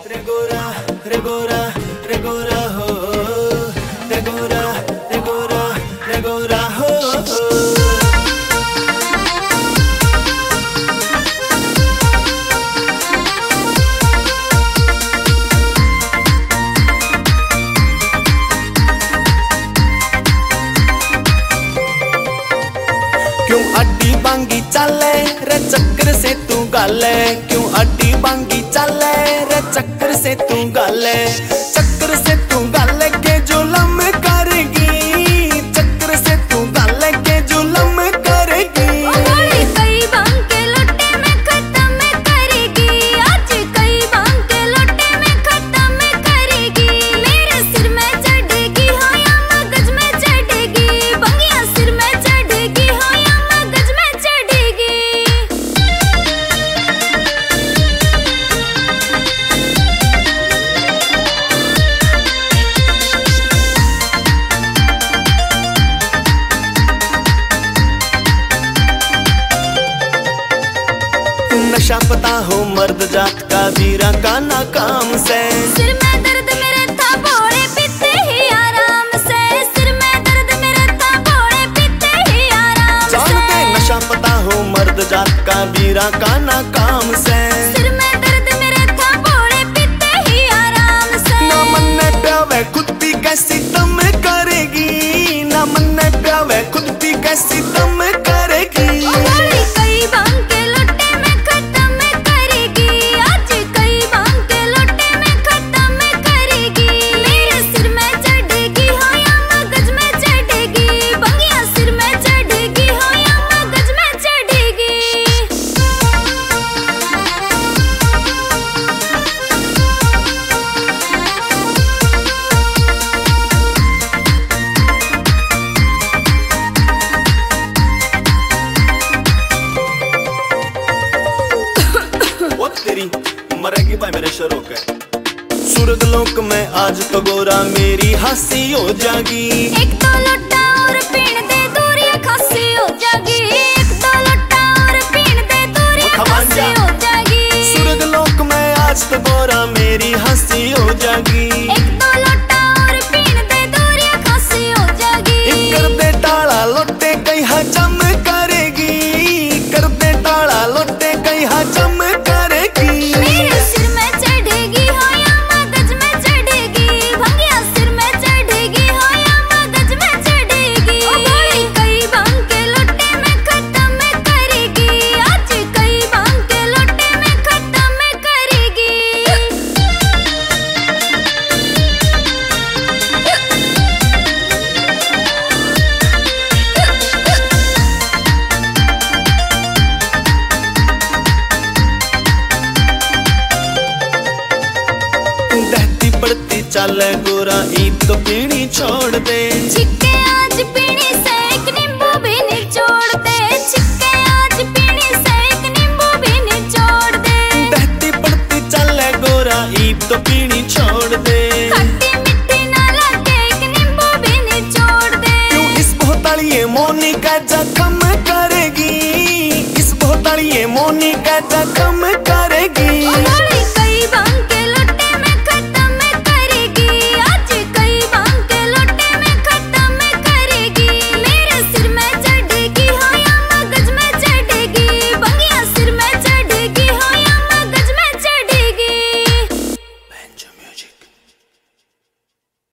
रे गोरा रे गोरा रे गोरा हो, रे गोरा रे गोरा रे गोरा हो। क्यों अड्डी बांगी चले रे चक्कर से तू गाले, क्यों अड्डी बांगी चले रे चक्कर से तू गाले, चक्कर से तू गाले के जुलम करेगी, चक्कर से तू गाले के जुलम करेगी। कई बांग के लोटे में खत्म करेगी, आज कई बांग के लोटे में खत्म करेगी। मेरे सिर में चढ़ेगी हो या मगज में चढ़ेगी, बंगिया सिर में चढ़ेगी हो या मगज में चढ़ेगी। नशा पता हो मर्द जात का वीरा का नाकाम से, सिर में दर्द मेरे था भोरे पीते ही आराम से, सिर में दर्द मेरे था भोरे पीते ही आराम से। जानते नशा पता हो मर्द जात का वीरा का नाकाम से, सिर में दर्द मेरे था भोरे पीते ही आराम से। ना मन ने प्यावे खुद पी कैसी दम करेगी, ना मन ने प्यावे खुद पी कैसी दम करेगी। कई बांग के लोटे में खत्म करेगी, आज कई बांग के लोटे में खत्म करेगी। मेरे सिर में चढ़ेगी हो या मगज में चढ़ेगी, बंगिया सिर में चढ़ेगी हो या मगज में चढ़ेगी। वो तेरी मरेगी भाई मेरे शरों के। सूरज लोक में आज तो गोरा मेरी हंसी हो जागी, एक तो लोटा और पीण दे दूरी खांसी हो जागी, एक तो लोटा और पीण दे दूरी खांसी हो जागी। सूरज लोक में आज तो गोरा मेरी हंसी हो जागी, एक तो लोटा और पीण दे दूरी खांसी हो जागी। कर दे टाला लोटे कहीं हजम करेगी, कर दे टाला लोटे कहीं हजम करेगी। मेरे सिर में चढ़ेगी हो या मगज में चढ़ेगी, भंगिया सिर में चढ़ेगी हो या मगज में चढ़ेगी। कई बांग के लोटे में खत्म करेगी, आज कई बांग के लोटे में खत्म करेगी। दहती पड़ती चल गोरा ईद तो पीनी छोड़ दे, छिक्के आज पीने से एक नींबू भी निचोड़ दे, छिक्के आज पीने से एक नींबू भी निचोड़ दे। दहती पड़ती चल गोरा ईद तो पीनी छोड़ दे, खट्टी मिट्टी ना लगे एक नींबू भी निचोड़ दे। क्यों इस भोताड़िए मोनी का जख्म करेगी, इस भोताड़िए मोनी का जख्म करेगी।